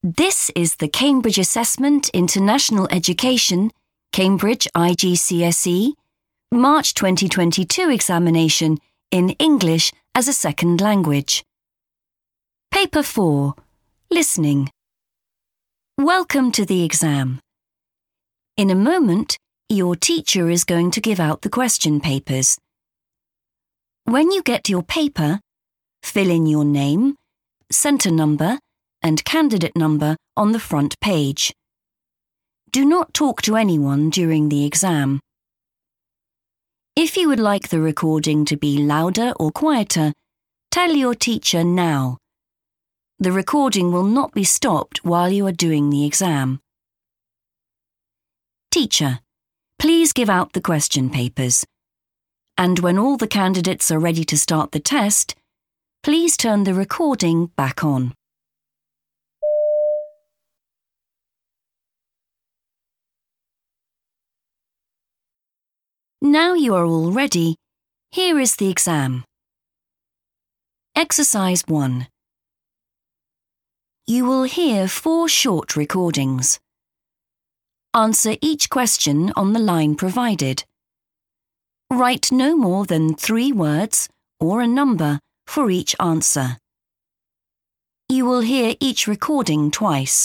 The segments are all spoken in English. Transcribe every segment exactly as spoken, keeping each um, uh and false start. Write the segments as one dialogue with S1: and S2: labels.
S1: This is the Cambridge Assessment International Education, Cambridge I G C S E, March twenty twenty-two examination in English as a second language. Paper four, Listening. Welcome to the exam. In a moment, your teacher is going to give out the question papers. When you get your paper, fill in your name, centre number, and candidate number on the front page. Do not talk to anyone during the exam. If you would like the recording to be louder or quieter, tell your teacher now. The recording will not be stopped while you are doing the exam. Teacher, please give out the question papers. And when all the candidates are ready to start the test, please turn the recording back on. Now you are all ready, here is the exam. Exercise one. You will hear four short recordings. Answer each question on the line provided. Write no more than three words or a number for each answer. You will hear each recording twice.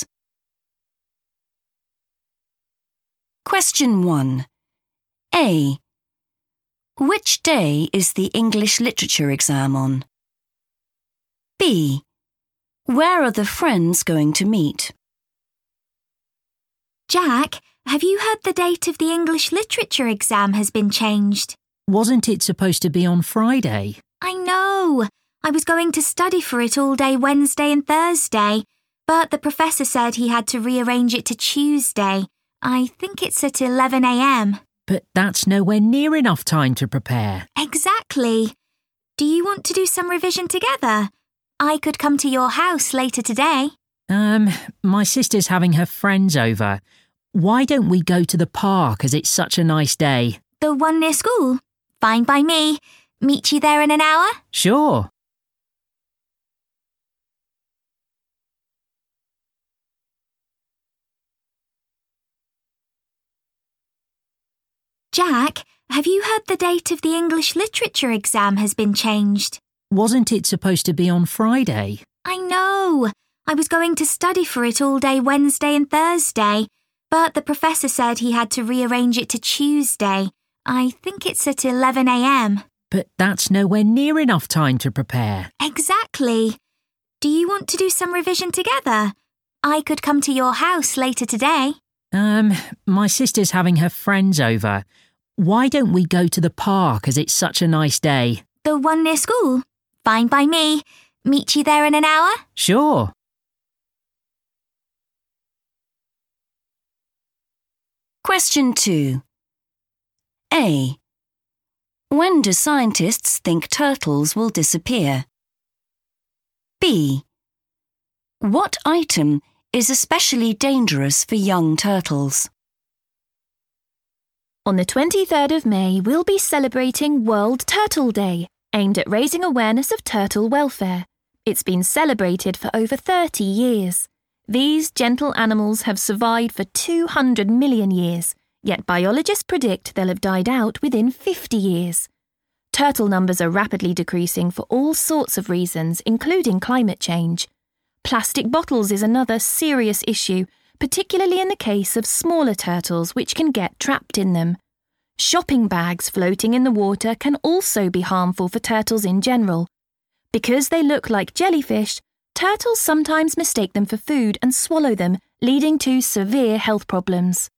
S1: Question one. A. Which day is the English literature exam on? B. Where are the friends going to meet?
S2: Jack, have you heard the date of the English literature exam has been changed?
S3: Wasn't it supposed to be on Friday?
S2: I know. I was going to study for it all day Wednesday and Thursday, but the professor said he had to rearrange it to Tuesday. I think it's at eleven a m.
S3: But that's nowhere near enough time to prepare.
S2: Exactly. Do you want to do some revision together? I could come to your house later today.
S3: Um, my sister's having her friends over. Why don't we go to the park as it's such a nice day?
S2: The one near school? Fine by me. Meet you there in an hour?
S3: Sure.
S2: Jack, have you heard the date of the English literature exam has been changed?
S3: Wasn't it supposed to be on Friday?
S2: I know. I was going to study for it all day Wednesday and Thursday, but the professor said he had to rearrange it to Tuesday. I think it's at eleven a m.
S3: But that's nowhere near enough time to prepare.
S2: Exactly. Do you want to do some revision together? I could come to your house later today.
S3: Um, my sister's having her friends over. Why don't we go to the park as it's such a nice day?
S2: The one near school? Fine by me. Meet you there in an hour?
S3: Sure.
S1: Question two. A. When do scientists think turtles will disappear? B. What item is especially dangerous for young turtles?
S4: On the twenty-third of May, we'll be celebrating World Turtle Day, aimed at raising awareness of turtle welfare. It's been celebrated for over thirty years. These gentle animals have survived for two hundred million years, yet biologists predict they'll have died out within fifty years. Turtle numbers are rapidly decreasing for all sorts of reasons, including climate change. Plastic bottles is another serious issue, particularly in the case of smaller turtles which can get trapped in them. Shopping bags floating in the water can also be harmful for turtles in general. Because they look like jellyfish, turtles sometimes mistake them for food and swallow them, leading to severe health problems.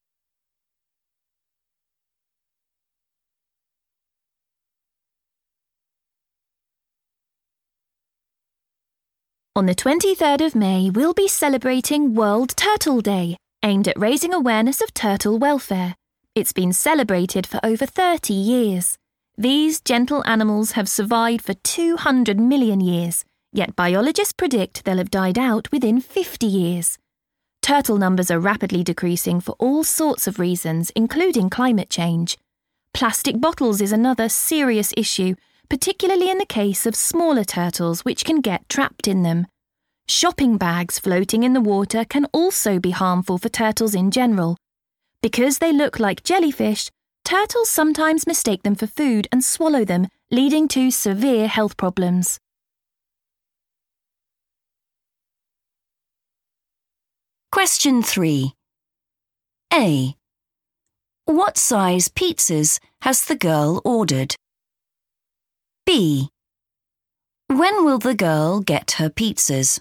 S4: On the twenty-third of May, we'll be celebrating World Turtle Day, aimed at raising awareness of turtle welfare. It's been celebrated for over thirty years. These gentle animals have survived for two hundred million years, yet biologists predict they'll have died out within fifty years. Turtle numbers are rapidly decreasing for all sorts of reasons, including climate change. Plastic bottles is another serious issue, particularly in the case of smaller turtles which can get trapped in them. Shopping bags floating in the water can also be harmful for turtles in general. Because they look like jellyfish, turtles sometimes mistake them for food and swallow them, leading to severe health problems.
S1: Question three. A. What size pizzas has the girl ordered? B. When will the girl get her pizzas?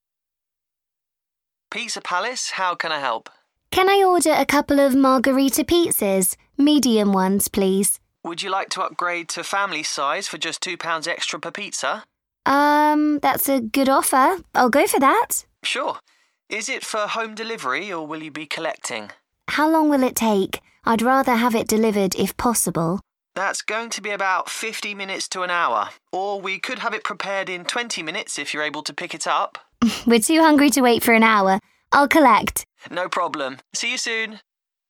S5: Pizza Palace, how can I help?
S6: Can I order a couple of margarita pizzas? Medium ones, please.
S5: Would you like to upgrade to family size for just two pounds extra per pizza?
S6: Um, that's a good offer. I'll go for that.
S5: Sure. Is it for home delivery or will you be collecting?
S6: How long will it take? I'd rather have it delivered if possible.
S5: That's going to be about fifty minutes to an hour. Or we could have it prepared in twenty minutes if you're able to pick it up.
S6: We're too hungry to wait for an hour. I'll collect.
S5: No problem. See you soon.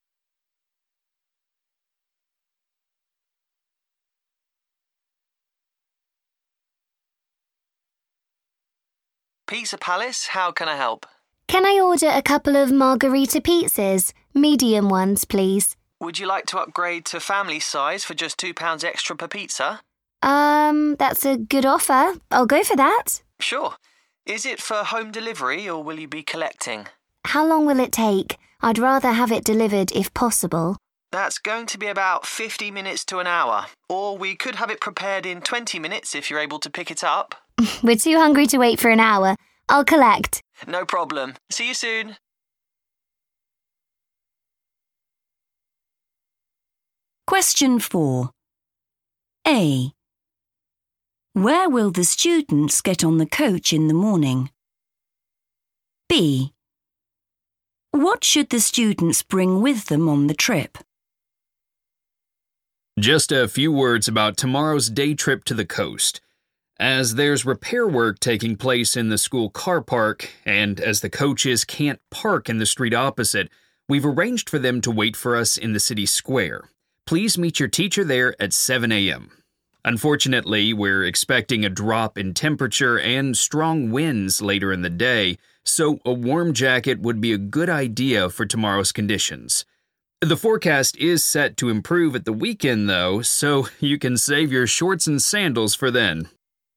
S5: Pizza Palace, how can I help?
S6: Can I order a couple of margarita pizzas? Medium ones, please.
S5: Would you like to upgrade to family size for just two pounds extra per pizza?
S6: Um, that's a good offer. I'll go for that.
S5: Sure. Is it for home delivery or will you be collecting?
S6: How long will it take? I'd rather have it delivered if possible.
S5: That's going to be about fifty minutes to an hour. Or we could have it prepared in twenty minutes if you're able to pick it up.
S6: We're too hungry to wait for an hour. I'll collect.
S5: No problem. See you soon.
S1: Question four. A. Where will the students get on the coach in the morning? B. What should the students bring with them on the trip?
S7: Just a few words about tomorrow's day trip to the coast. As there's repair work taking place in the school car park, and as the coaches can't park in the street opposite, we've arranged for them to wait for us in the city square. Please meet your teacher there at seven a.m. Unfortunately, we're expecting a drop in temperature and strong winds later in the day, so a warm jacket would be a good idea for tomorrow's conditions. The forecast is set to improve at the weekend, though, so you can save your shorts and sandals for then.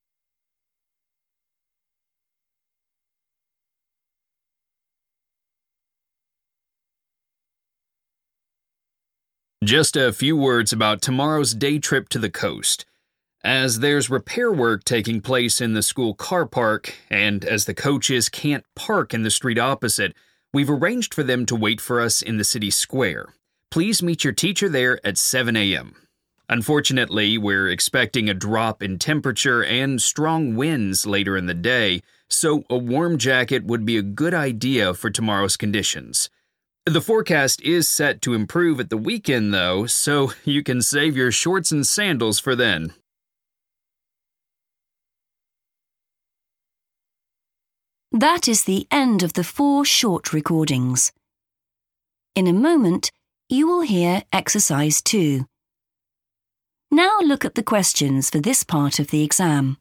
S7: Just a few words about tomorrow's day trip to the coast. As there's repair work taking place in the school car park, and as the coaches can't park in the street opposite, we've arranged for them to wait for us in the city square. Please meet your teacher there at seven a.m. Unfortunately, we're expecting a drop in temperature and strong winds later in the day, so a warm jacket would be a good idea for tomorrow's conditions. The forecast is set to improve at the weekend, though, so you can save your shorts and sandals for then.
S1: That is the end of the four short recordings. In a moment, you will hear exercise two. Now look at the questions for this part of the exam.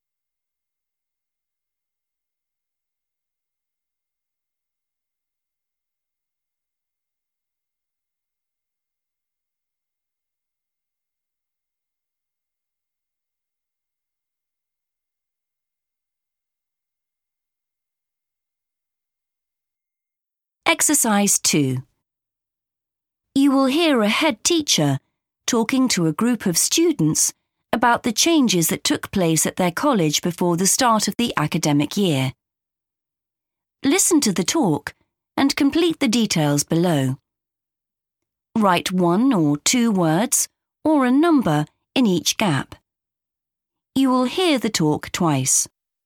S1: Exercise two. You will hear a head teacher talking to a group of students about the changes that took place at their college before the start of the academic year. Listen to the talk and complete the details below. Write one or two words or a number in each gap. You will hear the talk twice.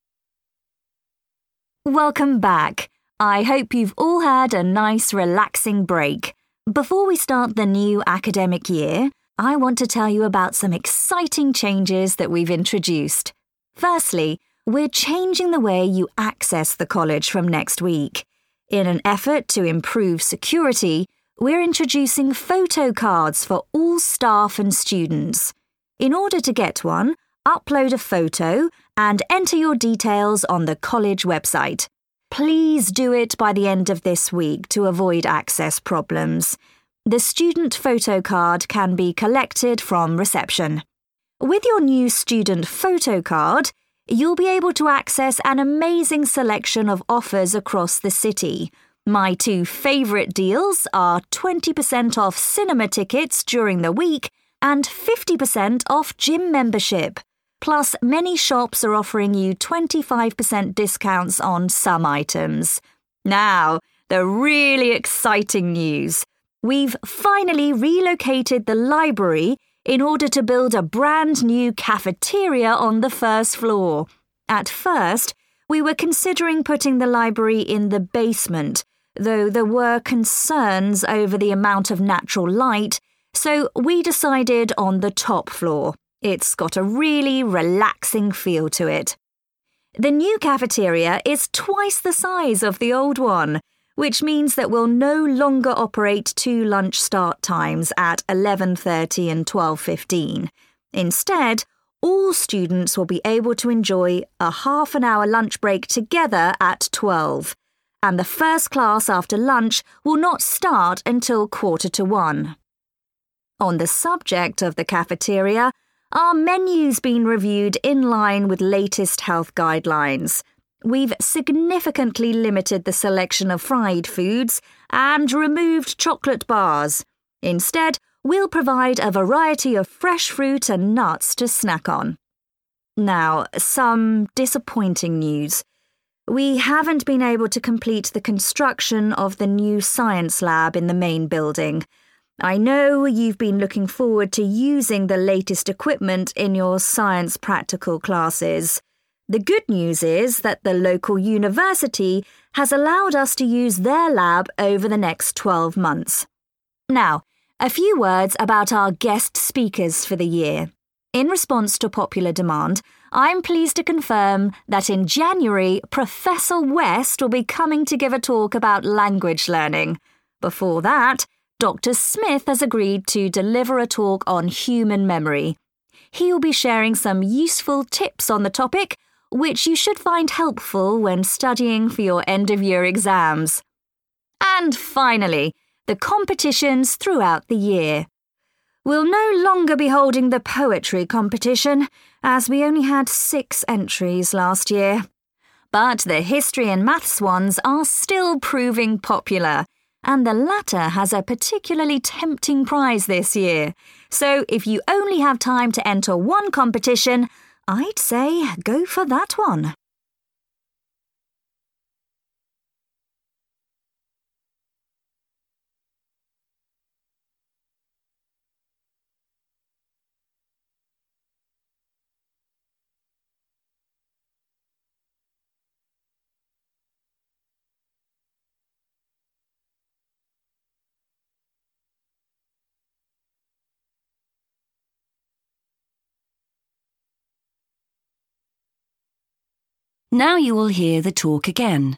S8: Welcome back. I hope you've all had a nice, relaxing break. Before we start the new academic year, I want to tell you about some exciting changes that we've introduced. Firstly, we're changing the way you access the college from next week. In an effort to improve security, we're introducing photo cards for all staff and students. In order to get one, upload a photo and enter your details on the college website. Please do it by the end of this week to avoid access problems. The student photo card can be collected from reception. With your new student photo card, you'll be able to access an amazing selection of offers across the city. My two favourite deals are twenty percent off cinema tickets during the week and fifty percent off gym membership. Plus, many shops are offering you twenty-five percent discounts on some items. Now, the really exciting news. We've finally relocated the library in order to build a brand new cafeteria on the first floor. At first, we were considering putting the library in the basement, though there were concerns over the amount of natural light, so we decided on the top floor. It's got a really relaxing feel to it. The new cafeteria is twice the size of the old one, which means that we'll no longer operate two lunch start times at eleven thirty and twelve fifteen. Instead, all students will be able to enjoy a half an hour lunch break together at twelve, and the first class after lunch will not start until quarter to one. On the subject of the cafeteria, our menu's been reviewed in line with latest health guidelines. We've significantly limited the selection of fried foods and removed chocolate bars. Instead, we'll provide a variety of fresh fruit and nuts to snack on. Now, some disappointing news. We haven't been able to complete the construction of the new science lab in the main building. I know you've been looking forward to using the latest equipment in your science practical classes. The good news is that the local university has allowed us to use their lab over the next twelve months. Now, a few words about our guest speakers for the year. In response to popular demand, I'm pleased to confirm that in January, Professor West will be coming to give a talk about language learning. Before that, Doctor Smith has agreed to deliver a talk on human memory. He will be sharing some useful tips on the topic, which you should find helpful when studying for your end-of-year exams. And finally, the competitions throughout the year. We'll no longer be holding the poetry competition, as we only had six entries last year. But the history and maths ones are still proving popular, and the latter has a particularly tempting prize this year. So if you only have time to enter one competition, I'd say go for that one.
S1: Now you will hear the talk again.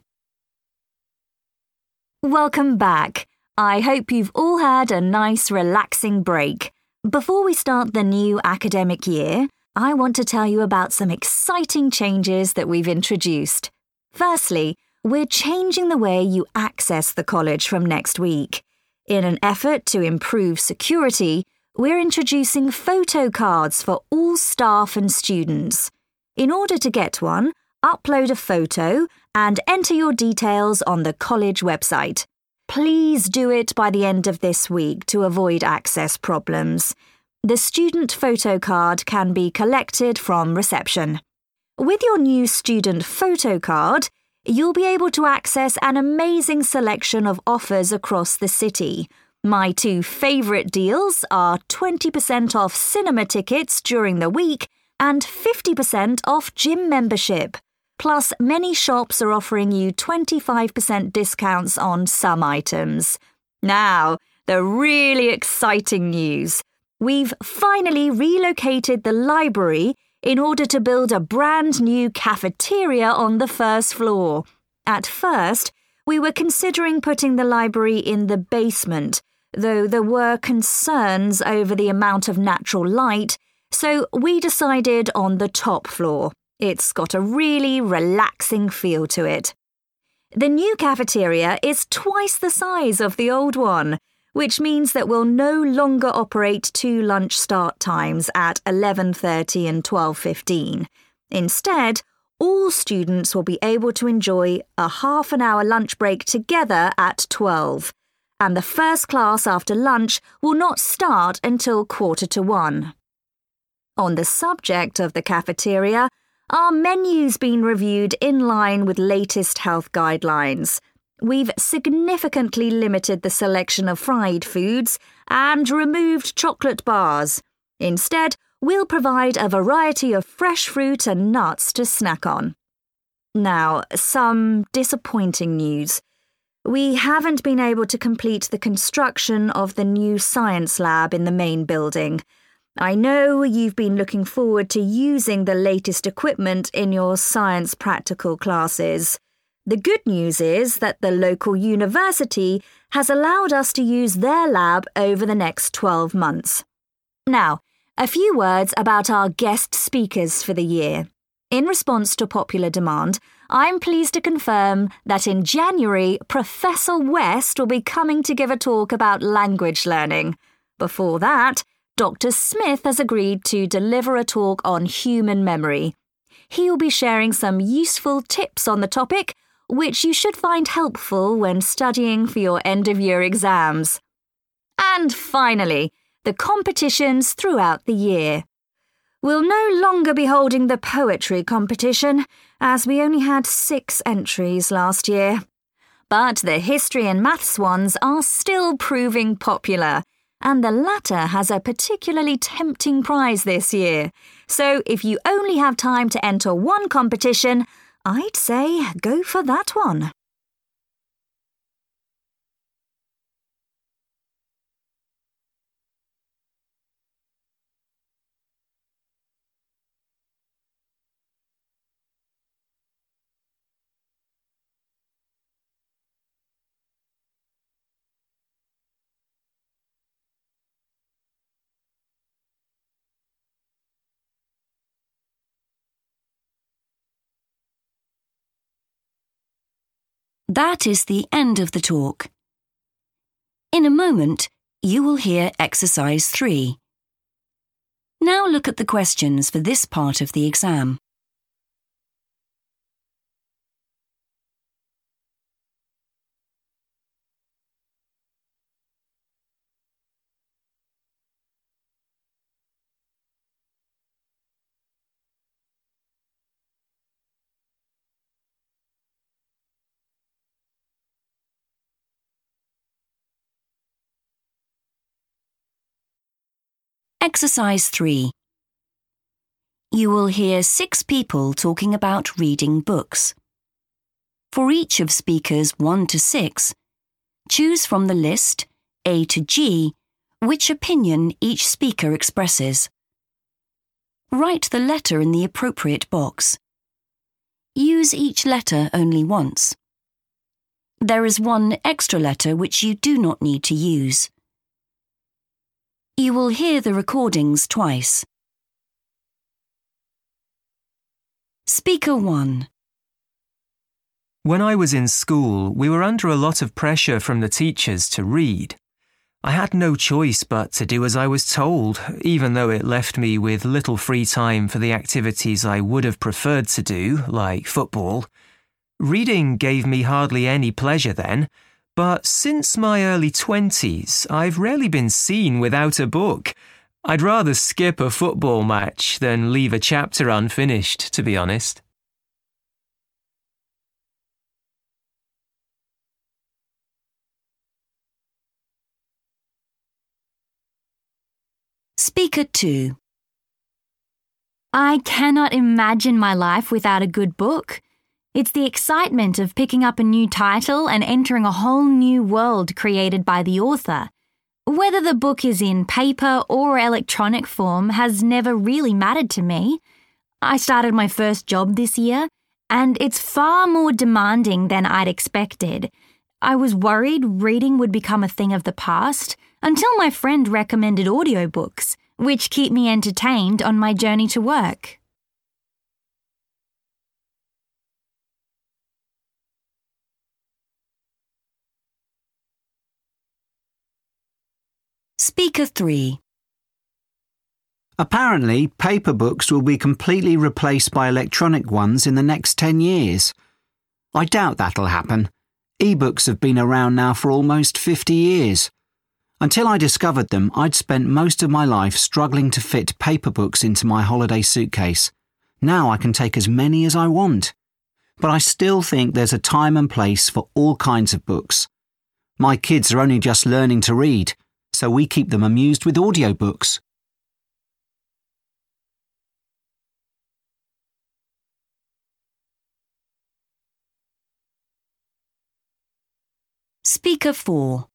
S8: Welcome back. I hope you've all had a nice relaxing break. Before we start the new academic year, I want to tell you about some exciting changes that we've introduced. Firstly, we're changing the way you access the college from next week. In an effort to improve security, we're introducing photo cards for all staff and students. In order to get one, upload a photo and enter your details on the college website. Please do it by the end of this week to avoid access problems. The student photo card can be collected from reception. With your new student photo card, you'll be able to access an amazing selection of offers across the city. My two favourite deals are twenty percent off cinema tickets during the week and fifty percent off gym membership. Plus, many shops are offering you twenty-five percent discounts on some items. Now, the really exciting news. We've finally relocated the library in order to build a brand new cafeteria on the first floor. At first, we were considering putting the library in the basement, though there were concerns over the amount of natural light, so we decided on the top floor. It's got a really relaxing feel to it. The new cafeteria is twice the size of the old one, which means that we'll no longer operate two lunch start times at eleven thirty and twelve fifteen. Instead, all students will be able to enjoy a half an hour lunch break together at twelve, and the first class after lunch will not start until quarter to one. On the subject of the cafeteria, our menu's been reviewed in line with latest health guidelines. We've significantly limited the selection of fried foods and removed chocolate bars. Instead, we'll provide a variety of fresh fruit and nuts to snack on. Now, some disappointing news. We haven't been able to complete the construction of the new science lab in the main building. I know you've been looking forward to using the latest equipment in your science practical classes. The good news is that the local university has allowed us to use their lab over the next twelve months. Now, a few words about our guest speakers for the year. In response to popular demand, I'm pleased to confirm that in January, Professor West will be coming to give a talk about language learning. Before that, Doctor Smith has agreed to deliver a talk on human memory. He will be sharing some useful tips on the topic, which you should find helpful when studying for your end-of-year exams. And finally, the competitions throughout the year. We'll no longer be holding the poetry competition, as we only had six entries last year. But the history and maths ones are still proving popular, and the latter has a particularly tempting prize this year. So if you only have time to enter one competition, I'd say go for that one.
S1: That is the end of the talk. In a moment, you will hear exercise three. Now look at the questions for this part of the exam. Exercise three. You will hear six people talking about reading books. For each of speakers one to six, choose from the list, A to G, which opinion each speaker expresses. Write the letter in the appropriate box. Use each letter only once. There is one extra letter which you do not need to use. You will hear the recordings twice. Speaker one.
S9: When I was in school, we were under a lot of pressure from the teachers to read. I had no choice but to do as I was told, even though it left me with little free time for the activities I would have preferred to do, like football. Reading gave me hardly any pleasure then, but since my early twenties, I've rarely been seen without a book. I'd rather skip a football match than leave a chapter unfinished, to be honest.
S1: Speaker two.
S4: I cannot imagine my life without a good book. It's the excitement of picking up a new title and entering a whole new world created by the author. Whether the book is in paper or electronic form has never really mattered to me. I started my first job this year, and it's far more demanding than I'd expected. I was worried reading would become a thing of the past until my friend recommended audiobooks, which keep me entertained on my journey to work.
S1: Speaker three.
S10: Apparently, paper books will be completely replaced by electronic ones in the next ten years. I doubt that'll happen. E-books have been around now for almost fifty years. Until I discovered them, I'd spent most of my life struggling to fit paper books into my holiday suitcase. Now I can take as many as I want. But I still think there's a time and place for all kinds of books. My kids are only just learning to read, so we keep them amused with audiobooks.
S1: Speaker four.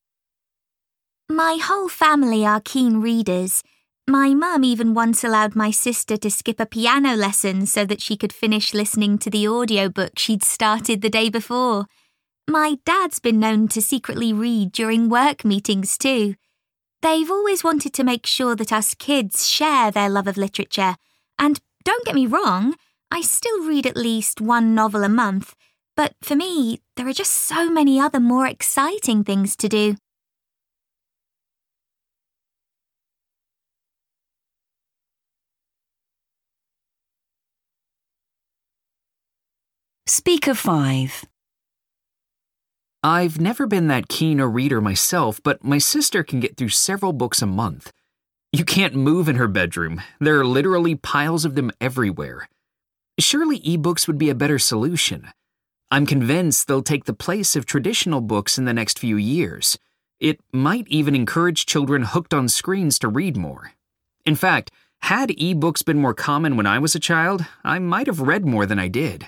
S2: My whole family are keen readers. My mum even once allowed my sister to skip a piano lesson so that she could finish listening to the audiobook she'd started the day before. My dad's been known to secretly read during work meetings too. They've always wanted to make sure that us kids share their love of literature. And don't get me wrong, I still read at least one novel a month. But for me, there are just so many other more exciting things to do.
S1: Speaker five.
S7: I've never been that keen a reader myself, but my sister can get through several books a month. You can't move in her bedroom. There are literally piles of them everywhere. Surely ebooks would be a better solution. I'm convinced they'll take the place of traditional books in the next few years. It might even encourage children hooked on screens to read more. In fact, had ebooks been more common when I was a child, I might have read more than I did.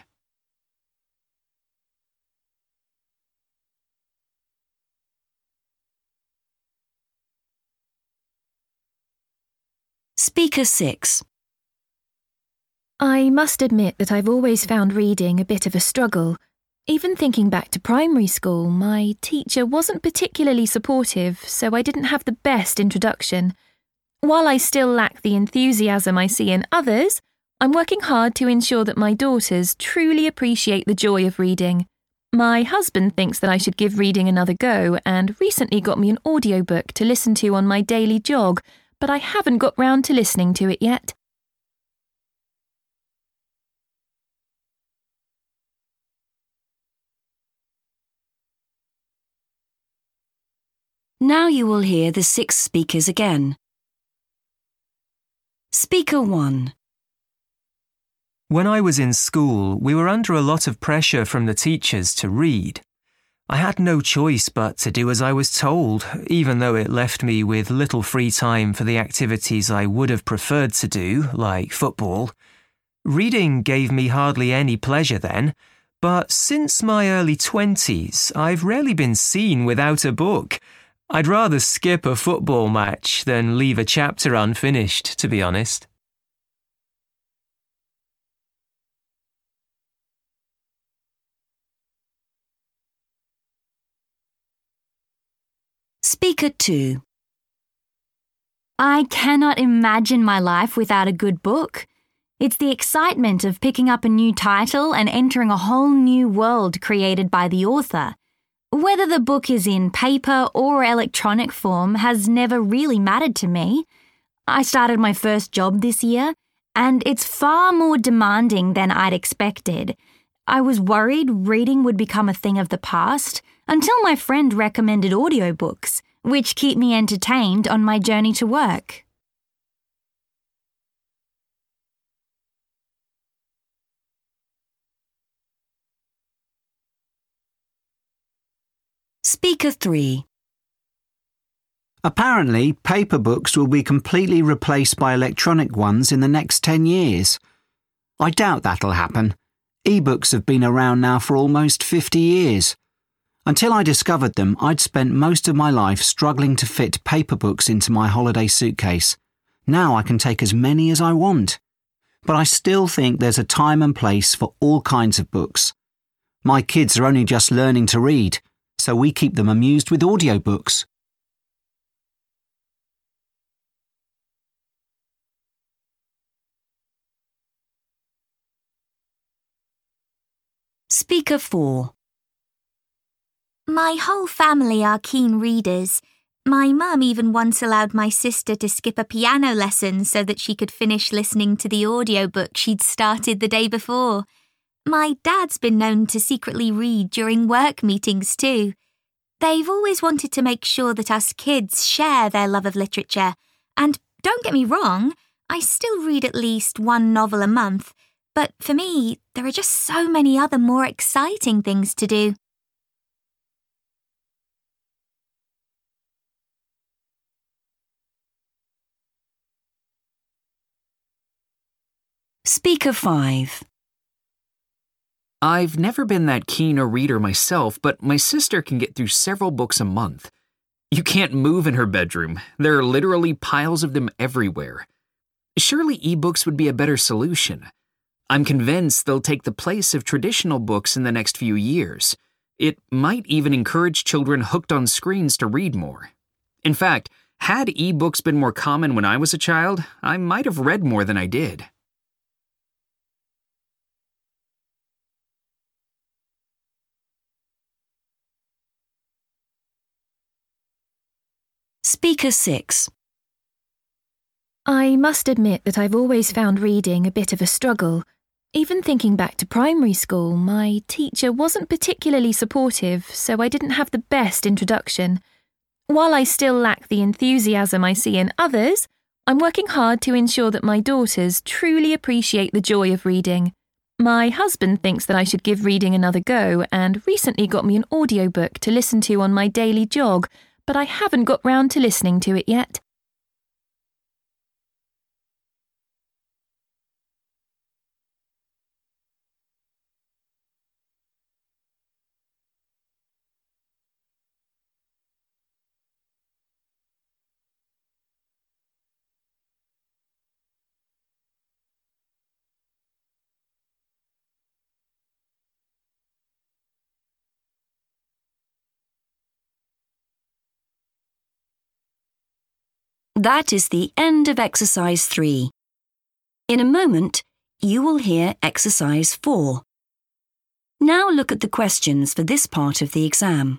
S1: Speaker six.
S4: I must admit that I've always found reading a bit of a struggle. Even thinking back to primary school, my teacher wasn't particularly supportive, so I didn't have the best introduction. While I still lack the enthusiasm I see in others, I'm working hard to ensure that my daughters truly appreciate the joy of reading. My husband thinks that I should give reading another go and recently got me an audiobook to listen to on my daily jog, but I haven't got round to listening to it yet.
S1: Now you will hear the six speakers again. Speaker one.
S9: When I was in school, we were under a lot of pressure from the teachers to read. I had no choice but to do as I was told, even though it left me with little free time for the activities I would have preferred to do, like football. Reading gave me hardly any pleasure then, but since my early twenties, I've rarely been seen without a book. I'd rather skip a football match than leave a chapter unfinished, to be honest.
S1: Speaker two.
S8: I cannot imagine my life without a good book. It's the excitement of picking up a new title and entering a whole new world created by the author. Whether the book is in paper or electronic form has never really mattered to me. I started my first job this year, and it's far more demanding than I'd expected. I was worried reading would become a thing of the past until my friend recommended audiobooks, which keep me entertained on my journey to work.
S1: Speaker three.
S10: Apparently, paper books will be completely replaced by electronic ones in the next ten years. I doubt that'll happen. E-books have been around now for almost fifty years. Until I discovered them, I'd spent most of my life struggling to fit paper books into my holiday suitcase. Now I can take as many as I want. But I still think there's a time and place for all kinds of books. My kids are only just learning to read, so we keep them amused with audiobooks.
S1: Speaker four.
S2: My whole family are keen readers. My mum even once allowed my sister to skip a piano lesson so that she could finish listening to the audiobook she'd started the day before. My dad's been known to secretly read during work meetings too. They've always wanted to make sure that us kids share their love of literature. And don't get me wrong, I still read at least one novel a month. But for me, there are just so many other more exciting things to do.
S1: Speaker five.
S7: I've never been that keen a reader myself, but my sister can get through several books a month. You can't move in her bedroom. There are literally piles of them everywhere. Surely ebooks would be a better solution. I'm convinced they'll take the place of traditional books in the next few years. It might even encourage children hooked on screens to read more. In fact, had ebooks been more common when I was a child, I might have read more than I did.
S1: Speaker six.
S4: I must admit that I've always found reading a bit of a struggle. Even thinking back to primary school, my teacher wasn't particularly supportive, so I didn't have the best introduction. While I still lack the enthusiasm I see in others, I'm working hard to ensure that my daughters truly appreciate the joy of reading. My husband thinks that I should give reading another go and recently got me an audiobook to listen to on my daily jog, but I haven't got round to listening to it yet.
S1: That is the end of exercise three. In a moment, you will hear exercise four. Now look at the questions for this part of the exam.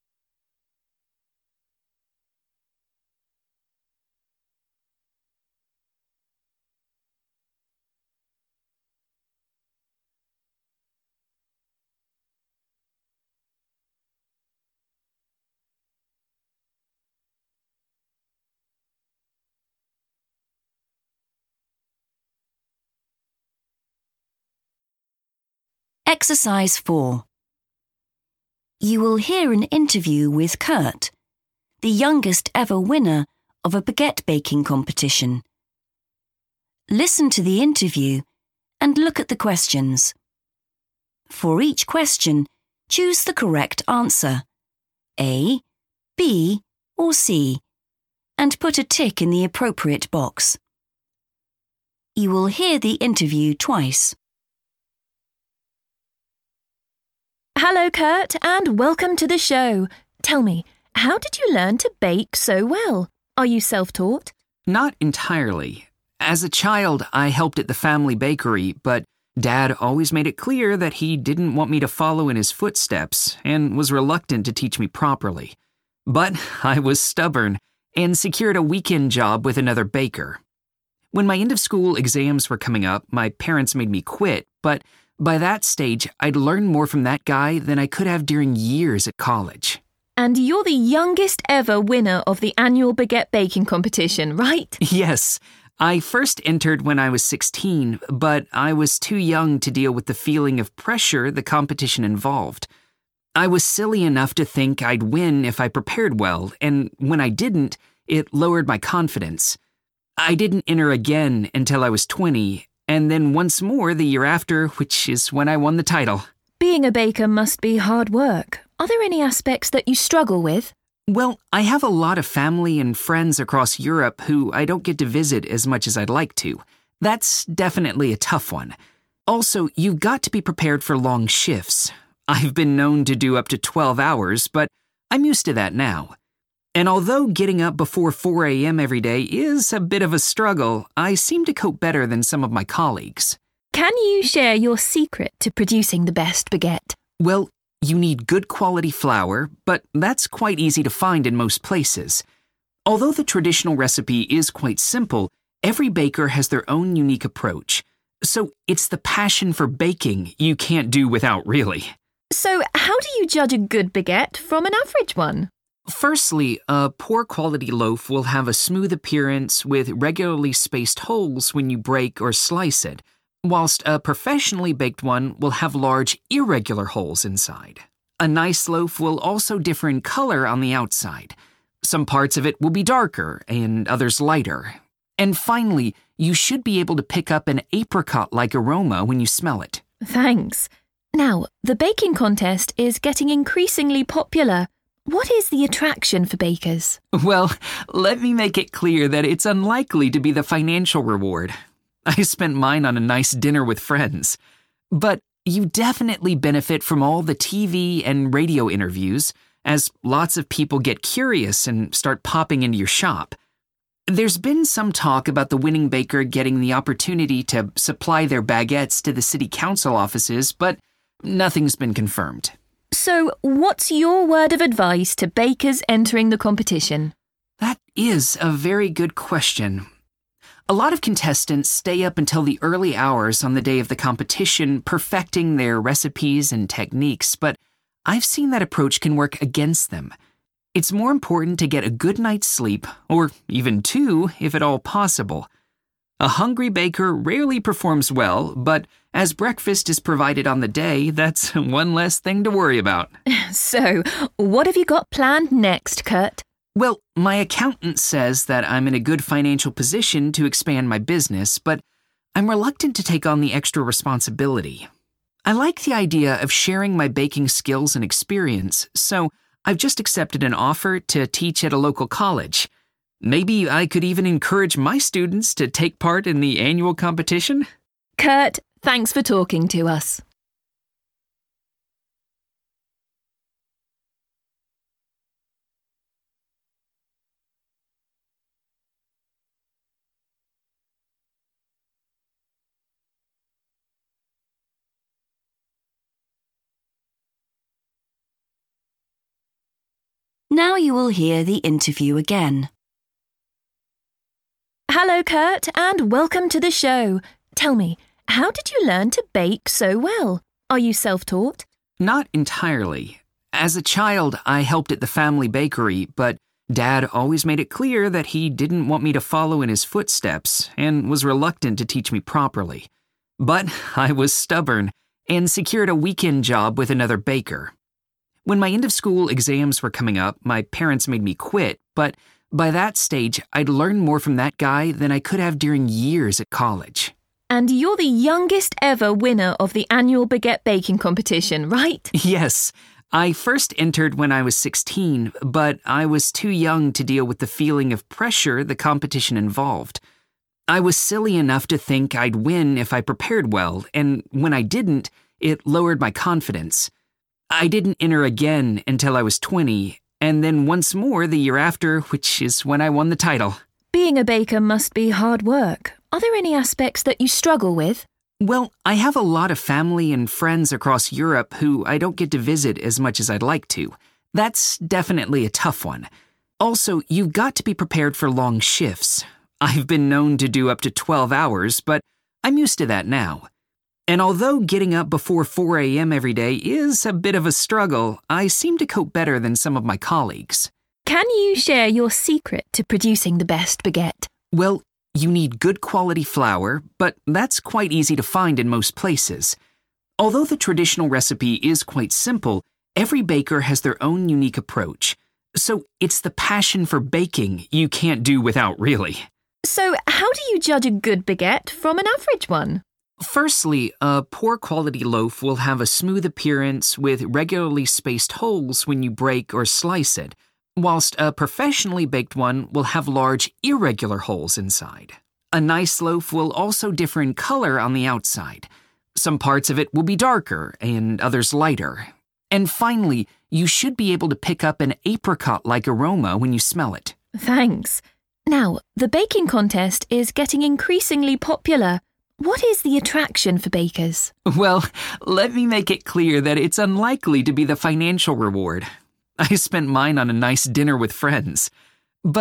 S1: Exercise four. You will hear an interview with Kurt, the youngest ever winner of a baguette baking competition. Listen to the interview and look at the questions. For each question, choose the correct answer, A, B, or C, and put a tick in the appropriate box. You will hear the interview twice.
S4: Hello, Kurt, and welcome to the show. Tell me, how did you learn to bake so well? Are you self-taught?
S7: Not entirely. As a child, I helped at the family bakery, but Dad always made it clear that he didn't want me to follow in his footsteps and was reluctant to teach me properly. But I was stubborn and secured a weekend job with another baker. When my end-of-school exams were coming up, my parents made me quit, but by that stage, I'd learned more from that guy than I could have during years at college.
S4: And you're the youngest ever winner of the annual baguette baking competition, right?
S7: Yes. I first entered when I was sixteen, but I was too young to deal with the feeling of pressure the competition involved. I was silly enough to think I'd win if I prepared well, and when I didn't, it lowered my confidence. I didn't enter again until I was twenty, and then once more the year after, which is when I won the title.
S4: Being a baker must be hard work. Are there any aspects that you struggle with?
S7: Well, I have a lot of family and friends across Europe who I don't get to visit as much as I'd like to. That's definitely a tough one. Also, you've got to be prepared for long shifts. I've been known to do up to twelve hours, but I'm used to that now. And although getting up before four a.m. every day is a bit of a struggle, I seem to cope better than some of my colleagues.
S4: Can you share your secret to producing the best baguette?
S7: Well, you need good quality flour, but that's quite easy to find in most places.
S11: Although the traditional recipe is quite simple, every baker has their own unique approach. So it's the passion for baking you can't do without, really.
S4: So how do you judge a good baguette from an average one?
S11: Firstly, a poor quality loaf will have a smooth appearance with regularly spaced holes when you break or slice it, whilst a professionally baked one will have large, irregular holes inside. A nice loaf will also differ in color on the outside. Some parts of it will be darker and others lighter. And finally, you should be able to pick up an apricot-like aroma when you smell it.
S4: Thanks. Now, the baking contest is getting increasingly popular. What is the attraction for bakers?
S11: Well, let me make it clear that it's unlikely to be the financial reward. I spent mine on a nice dinner with friends. But you definitely benefit from all the T V and radio interviews, as lots of people get curious and start popping into your shop. There's been some talk about the winning baker getting the opportunity to supply their baguettes to the city council offices, but nothing's been confirmed.
S4: So, what's your word of advice to bakers entering the competition?
S11: That is a very good question. A lot of contestants stay up until the early hours on the day of the competition, perfecting their recipes and techniques, but I've seen that approach can work against them. It's more important to get a good night's sleep, or even two, if at all possible. A hungry baker rarely performs well, but as breakfast is provided on the day, that's one less thing to worry about.
S4: So, what have you got planned next, Kurt?
S11: Well, my accountant says that I'm in a good financial position to expand my business, but I'm reluctant to take on the extra responsibility. I like the idea of sharing my baking skills and experience, so I've just accepted an offer to teach at a local college. Maybe I could even encourage my students to take part in the annual competition?
S4: Kurt, thanks for talking to us.
S1: Now you will hear the interview again.
S4: Hello, Kurt, and welcome to the show. Tell me, how did you learn to bake so well? Are you self-taught?
S11: Not entirely. As a child, I helped at the family bakery, but Dad always made it clear that he didn't want me to follow in his footsteps and was reluctant to teach me properly. But I was stubborn and secured a weekend job with another baker. When my end-of-school exams were coming up, my parents made me quit, but by that stage, I'd learned more from that guy than I could have during years at college.
S4: And you're the youngest ever winner of the annual baguette baking competition, right?
S11: Yes. I first entered when I was sixteen, but I was too young to deal with the feeling of pressure the competition involved. I was silly enough to think I'd win if I prepared well, and when I didn't, it lowered my confidence. I didn't enter again until I was twenty, and then once more the year after, which is when I won the title.
S4: Being a baker must be hard work. Are there any aspects that you struggle with?
S11: Well, I have a lot of family and friends across Europe who I don't get to visit as much as I'd like to. That's definitely a tough one. Also, you've got to be prepared for long shifts. I've been known to do up to twelve hours, but I'm used to that now. And although getting up before four a.m. every day is a bit of a struggle, I seem to cope better than some of my colleagues.
S4: Can you share your secret to producing the best baguette?
S11: Well, you need good quality flour, but that's quite easy to find in most places. Although the traditional recipe is quite simple, every baker has their own unique approach. So it's the passion for baking you can't do without, really.
S4: So how do you judge a good baguette from an average one?
S11: Firstly, a poor quality loaf will have a smooth appearance with regularly spaced holes when you break or slice it, whilst a professionally baked one will have large, irregular holes inside. A nice loaf will also differ in color on the outside. Some parts of it will be darker and others lighter. And finally, you should be able to pick up an apricot-like aroma when you smell it.
S4: Thanks. Now, the baking contest is getting increasingly popular. What is the attraction for bakers?
S11: Well, let me make it clear that it's unlikely to be the financial reward. I spent mine on a nice dinner with friends. But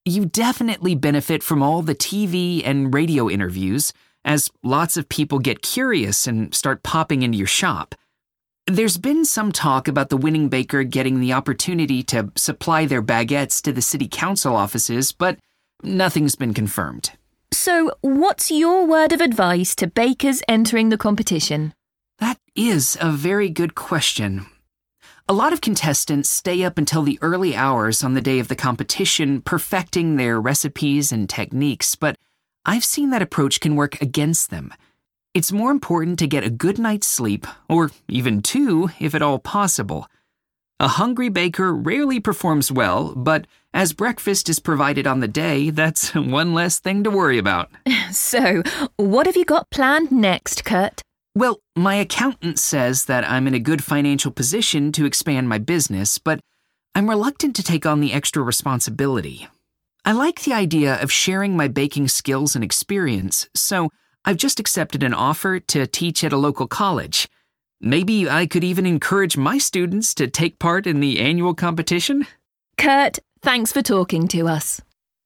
S11: you definitely benefit from all the T V and radio interviews, as lots of people get curious and start popping into your shop. There's been some talk about the winning baker getting the opportunity to supply their baguettes to the city council offices, but nothing's been confirmed.
S4: So, what's your word of advice to bakers entering the competition?
S11: That is a very good question. A lot of contestants stay up until the early hours on the day of the competition, perfecting their recipes and techniques, but I've seen that approach can work against them. It's more important to get a good night's sleep, or even two if at all possible. A hungry baker rarely performs well, but as breakfast is provided on the day, that's one less thing to worry about.
S4: So, what have you got planned next, Kurt?
S11: Well, my accountant says that I'm in a good financial position to expand my business, but I'm reluctant to take on the extra responsibility. I like the idea of sharing my baking skills and experience, so I've just accepted an offer to teach at a local college. Maybe I could even encourage my students to take part in the annual competition?
S4: Kurt, thanks for talking to us.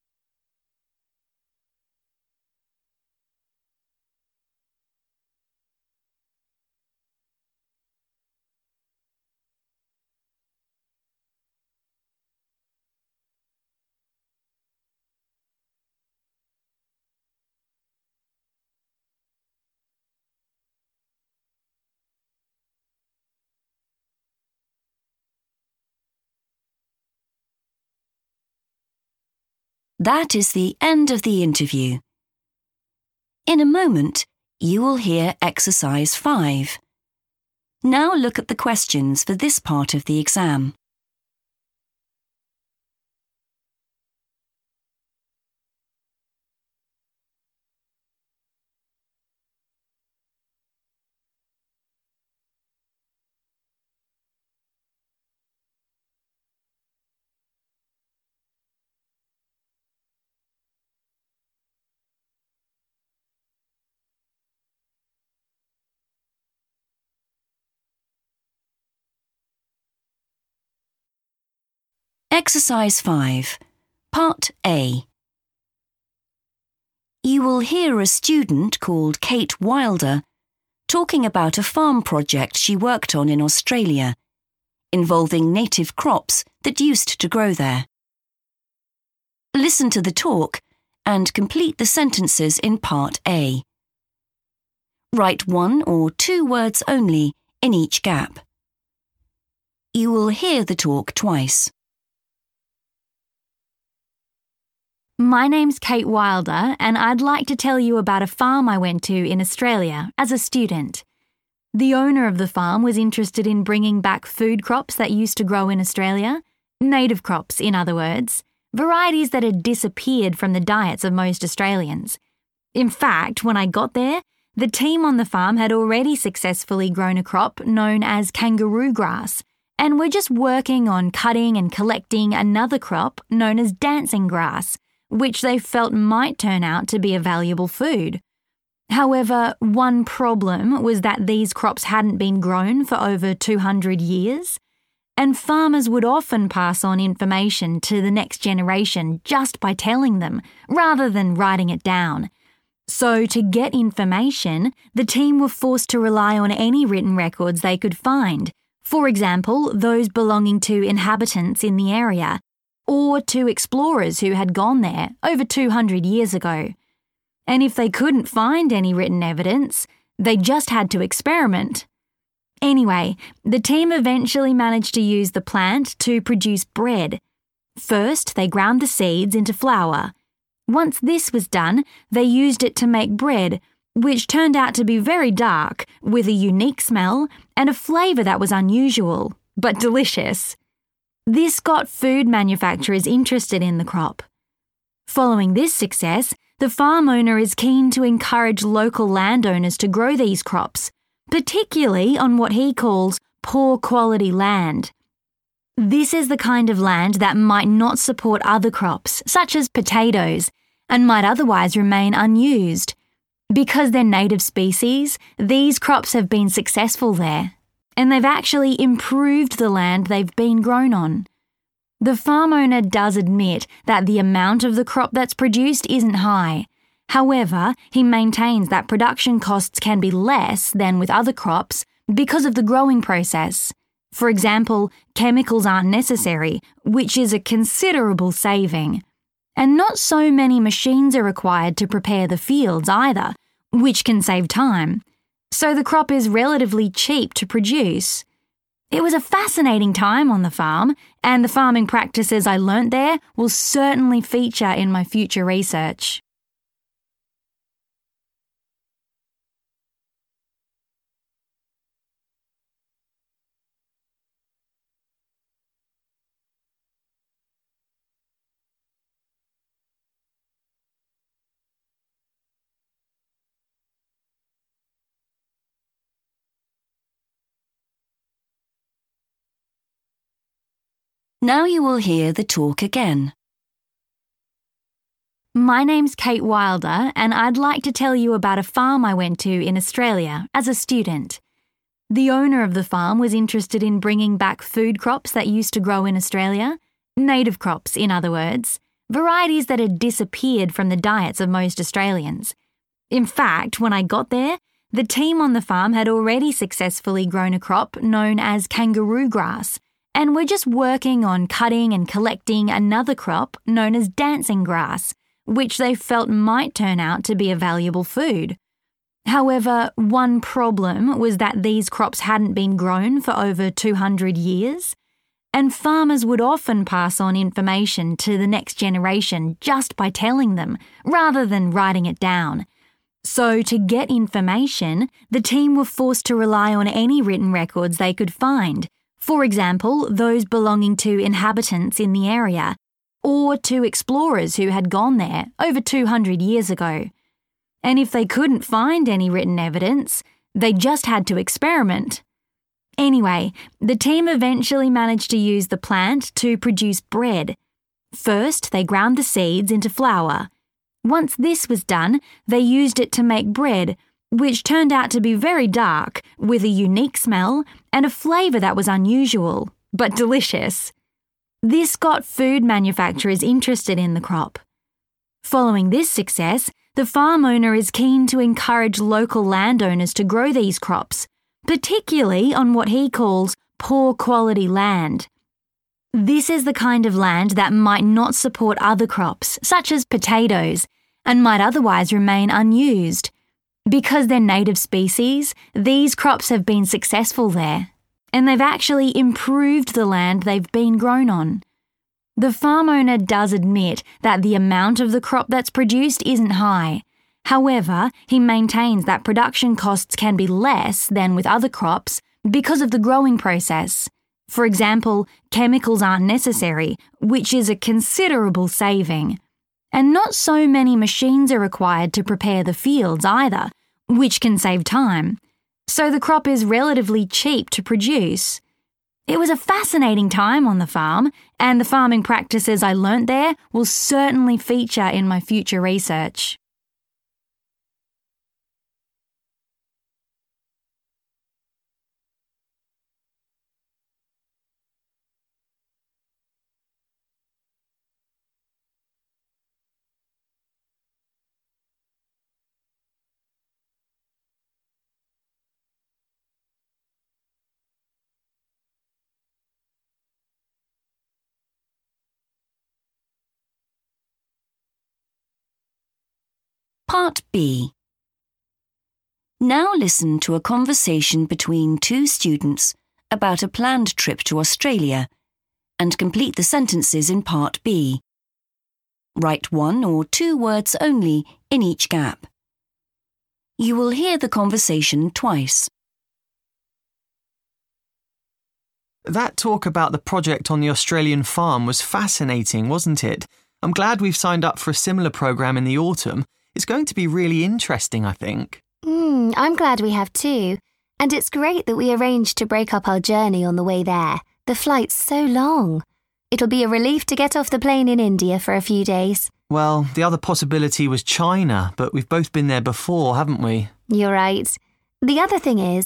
S1: That is the end of the interview. In a moment, you will hear exercise five. Now look at the questions for this part of the exam. Exercise five, Part A. You will hear a student called Kate Wilder talking about a farm project she worked on in Australia, involving native crops that used to grow there. Listen to the talk and complete the sentences in Part A. Write one or two words only in each gap. You will hear the talk twice.
S12: My name's Kate Wilder, and I'd like to tell you about a farm I went to in Australia as a student. The owner of the farm was interested in bringing back food crops that used to grow in Australia, native crops, in other words, varieties that had disappeared from the diets of most Australians. In fact, when I got there, the team on the farm had already successfully grown a crop known as kangaroo grass, and were just working on cutting and collecting another crop known as dancing grass, which they felt might turn out to be a valuable food. However, one problem was that these crops hadn't been grown for over two hundred years, and farmers would often pass on information to the next generation just by telling them, rather than writing it down. So to get information, the team were forced to rely on any written records they could find, for example, those belonging to inhabitants in the area, or to explorers who had gone there over two hundred years ago. And if they couldn't find any written evidence, they just had to experiment. Anyway, the team eventually managed to use the plant to produce bread. First, they ground the seeds into flour. Once this was done, they used it to make bread, which turned out to be very dark, with a unique smell and a flavour that was unusual, but delicious. This got food manufacturers interested in the crop. Following this success, the farm owner is keen to encourage local landowners to grow these crops, particularly on what he calls poor quality land. This is the kind of land that might not support other crops, such as potatoes, and might otherwise remain unused. Because they're native species, these crops have been successful there, and they've actually improved the land they've been grown on. The farm owner does admit that the amount of the crop that's produced isn't high. However, he maintains that production costs can be less than with other crops because of the growing process. For example, chemicals aren't necessary, which is a considerable saving. And not so many machines are required to prepare the fields either, which can save time. So the crop is relatively cheap to produce. It was a fascinating time on the farm, and the farming practices I learnt there will certainly feature in my future research.
S1: Now you will hear the talk again.
S12: My name's Kate Wilder, and I'd like to tell you about a farm I went to in Australia as a student. The owner of the farm was interested in bringing back food crops that used to grow in Australia, native crops, in other words, varieties that had disappeared from the diets of most Australians. In fact, when I got there, the team on the farm had already successfully grown a crop known as kangaroo grass, and we're just working on cutting and collecting another crop known as dancing grass, which they felt might turn out to be a valuable food. However, one problem was that these crops hadn't been grown for over two hundred years, and farmers would often pass on information to the next generation just by telling them, rather than writing it down. So to get information, the team were forced to rely on any written records they could find. For example, those belonging to inhabitants in the area, or to explorers who had gone there over two hundred years ago. And if they couldn't find any written evidence, they just had to experiment. Anyway, the team eventually managed to use the plant to produce bread. First, they ground the seeds into flour. Once this was done, they used it to make bread, which turned out to be very dark, with a unique smell and a flavour that was unusual, but delicious. This got food manufacturers interested in the crop. Following this success, the farm owner is keen to encourage local landowners to grow these crops, particularly on what he calls poor quality land. This is the kind of land that might not support other crops, such as potatoes, and might otherwise remain unused. Because they're native species, these crops have been successful there, and they've actually improved the land they've been grown on. The farm owner does admit that the amount of the crop that's produced isn't high. However, he maintains that production costs can be less than with other crops because of the growing process. For example, chemicals aren't necessary, which is a considerable saving. And not so many machines are required to prepare the fields either, which can save time. So the crop is relatively cheap to produce. It was a fascinating time on the farm, and the farming practices I learnt there will certainly feature in my future research.
S1: Part B. Now listen to a conversation between two students about a planned trip to Australia and complete the sentences in Part B. Write one or two words only in each gap. You will hear the conversation twice.
S9: That talk about the project on the Australian farm was fascinating, wasn't it? I'm glad we've signed up for a similar programme in the autumn. It's going to be really interesting, I think.
S6: Mm, I'm glad we have too. And it's great that we arranged to break up our journey on the way there. The flight's so long. It'll be a relief to get off the plane in India for a few days.
S9: Well, the other possibility was China, but we've both been there before, haven't we?
S6: You're right. The other thing is,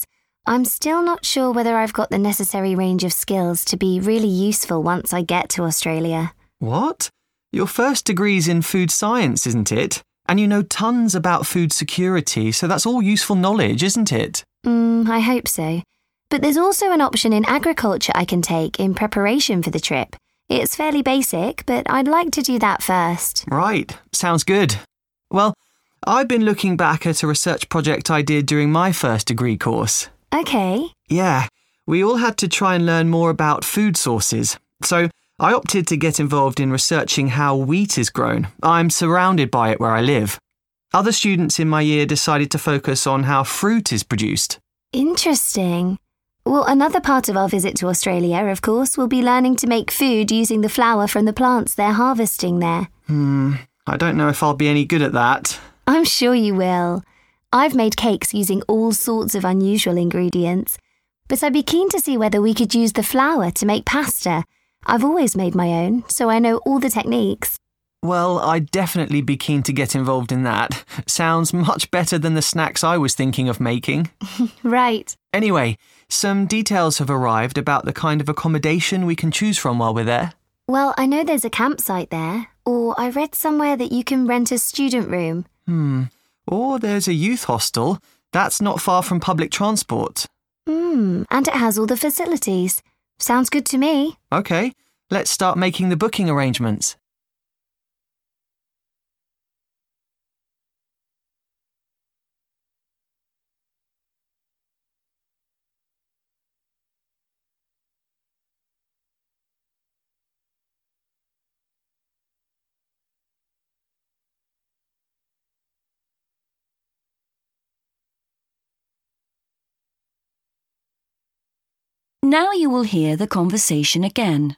S6: I'm still not sure whether I've got the necessary range of skills to be really useful once I get to Australia.
S9: What? Your first degree's in food science, isn't it? And you know tons about food security, so that's all useful knowledge, isn't it?
S6: Mm, I hope so. But there's also an option in agriculture I can take in preparation for the trip. It's fairly basic, but I'd like to do that first.
S9: Right, sounds good. Well, I've been looking back at a research project I did during my first degree course.
S6: Okay.
S9: Yeah, we all had to try and learn more about food sources. So I opted to get involved in researching how wheat is grown. I'm surrounded by it where I live. Other students in my year decided to focus on how fruit is produced.
S6: Interesting. Well, another part of our visit to Australia, of course, will be learning to make food using the flour from the plants they're harvesting there.
S9: Hmm, I don't know if I'll be any good at that.
S6: I'm sure you will. I've made cakes using all sorts of unusual ingredients, but I'd be keen to see whether we could use the flour to make pasta. I've always made my own, so I know all the techniques.
S9: Well, I'd definitely be keen to get involved in that. Sounds much better than the snacks I was thinking of making.
S6: Right.
S9: Anyway, some details have arrived about the kind of accommodation we can choose from while we're there.
S6: Well, I know there's a campsite there, or I read somewhere that you can rent a student room.
S9: Hmm. Or there's a youth hostel. That's not far from public transport.
S6: Hmm, and it has all the facilities. Sounds good to me.
S9: OK, let's start making the booking arrangements.
S1: Now you will hear the conversation again.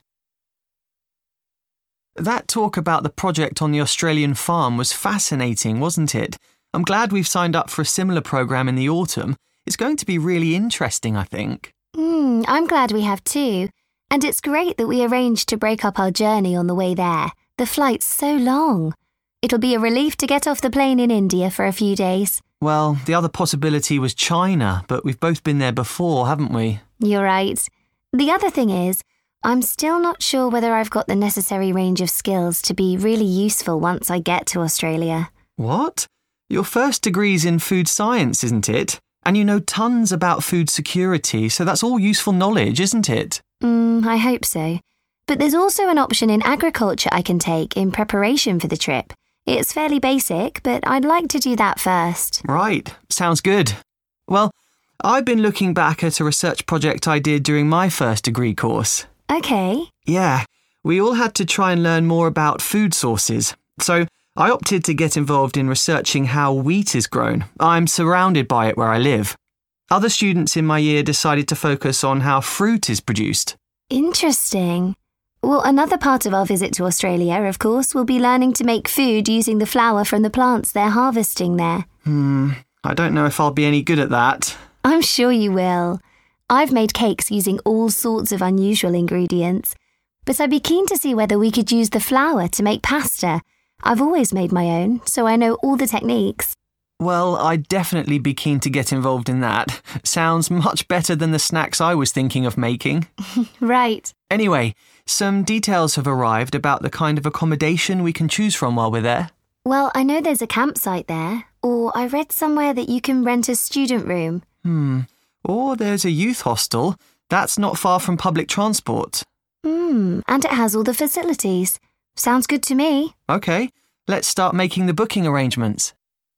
S9: That talk about the project on the Australian farm was fascinating, wasn't it? I'm glad we've signed up for a similar programme in the autumn. It's going to be really interesting, I think.
S6: Hmm, I'm glad we have too. And it's great that we arranged to break up our journey on the way there. The flight's so long. It'll be a relief to get off the plane in India for a few days.
S9: Well, the other possibility was China, but we've both been there before, haven't we?
S6: You're right. The other thing is, I'm still not sure whether I've got the necessary range of skills to be really useful once I get to Australia.
S9: What? Your first degree's in food science, isn't it? And you know tons about food security, so that's all useful knowledge, isn't it?
S6: Mm, I hope so. But there's also an option in agriculture I can take in preparation for the trip. It's fairly basic, but I'd like to do that first.
S9: Right, sounds good. Well, I've been looking back at a research project I did during my first degree course.
S6: Okay.
S9: Yeah, we all had to try and learn more about food sources. So I opted to get involved in researching how wheat is grown. I'm surrounded by it where I live. Other students in my year decided to focus on how fruit is produced.
S6: Interesting. Well, another part of our visit to Australia, of course, will be learning to make food using the flour from the plants they're harvesting there.
S9: Hmm, I don't know if I'll be any good at that.
S6: I'm sure you will. I've made cakes using all sorts of unusual ingredients, but I'd be keen to see whether we could use the flour to make pasta. I've always made my own, so I know all the techniques.
S9: Well, I'd definitely be keen to get involved in that. Sounds much better than the snacks I was thinking of making.
S6: Right.
S9: Anyway, some details have arrived about the kind of accommodation we can choose from while we're there.
S6: Well, I know there's a campsite there, or I read somewhere that you can rent a student room.
S9: Hmm. Or there's a youth hostel. That's not far from public transport.
S6: Hmm, and it has all the facilities. Sounds good to me.
S9: OK, let's start making the booking arrangements.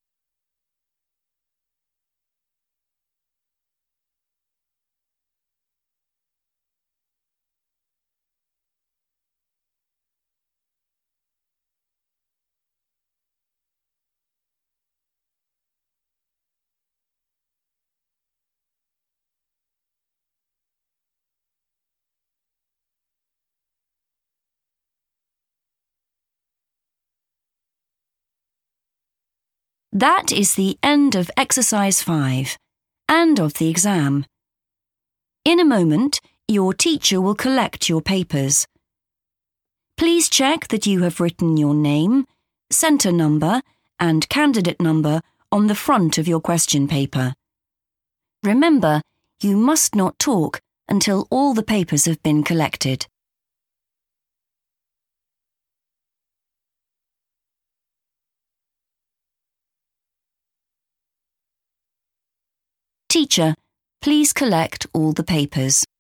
S1: That is the end of exercise five and of the exam. In a moment, your teacher will collect your papers. Please check that you have written your name, centre number and candidate number on the front of your question paper. Remember, You must not talk until all the papers have been collected. Teacher, please collect all the papers.